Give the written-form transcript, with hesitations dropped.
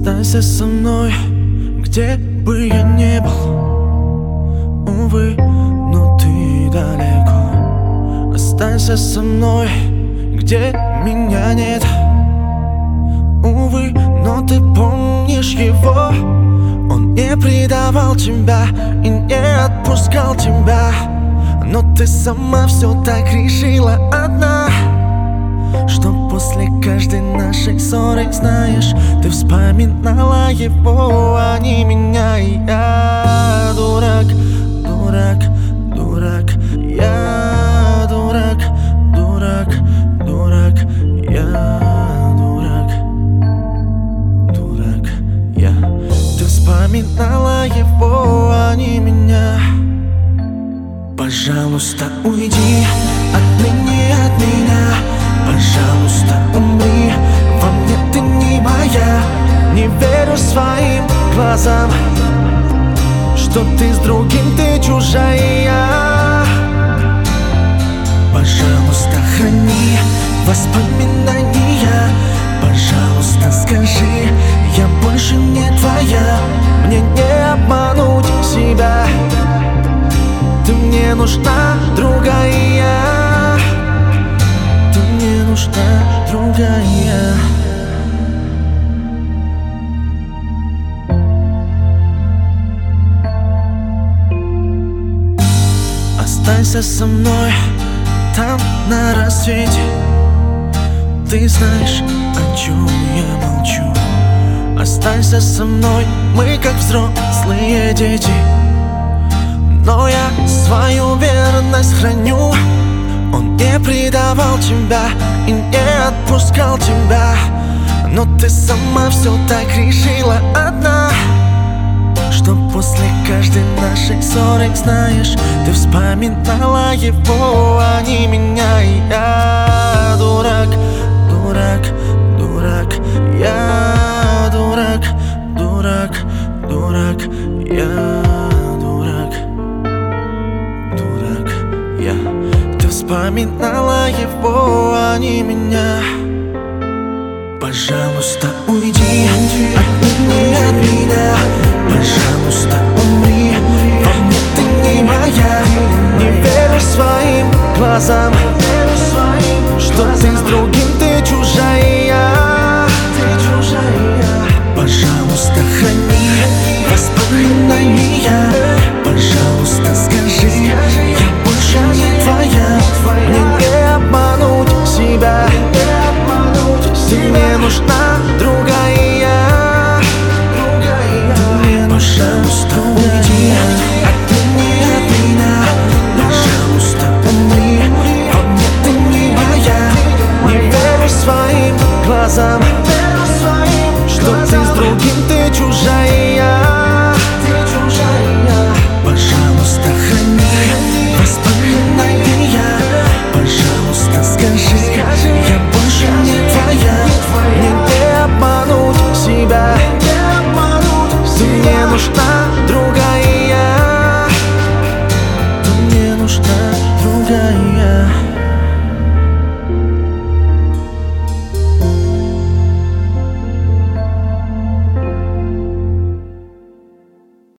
Останься со мной, где бы я не был. Увы, но ты далеко. Останься со мной, где меня нет. Увы, но ты помнишь его. Он не предавал тебя и не отпускал тебя. Но ты сама все так решила одна, что после каждой нашей ссоры, знаешь, ты вспоминала его, а не меня. И я дурак, дурак, дурак. Я дурак, дурак, дурак. Я дурак, дурак. Я. Ты вспоминала его, а не меня. Пожалуйста, уйди отныне от меня. Пожалуйста, умри, во мне ты не моя. Не верю своим глазам, что ты с другим, ты чужая. Пожалуйста, храни воспоминания. Пожалуйста, скажи, я больше не твоя. Мне не обмануть себя. Ты мне нужна, другая. Ты мне нужна, другая. Останься со мной там на рассвете. Ты знаешь, о чем я молчу. Останься со мной, мы как взрослые дети. Но я свою верность храню. Он не предавал тебя и не отпускал тебя. Но ты сама все так решила одна, что после каждой нашей ссоры, знаешь, ты вспоминала его, а не меня. И я дурак, дурак, дурак. Я дурак, дурак, дурак. Я дурак, дурак. Я. Ты вспоминала его, а не меня. Пожалуйста, уйди отныне от меня. Пожалуйста, умри, во мне ты не моя. Не верю своим глазам, что ты с другим, ты чужая.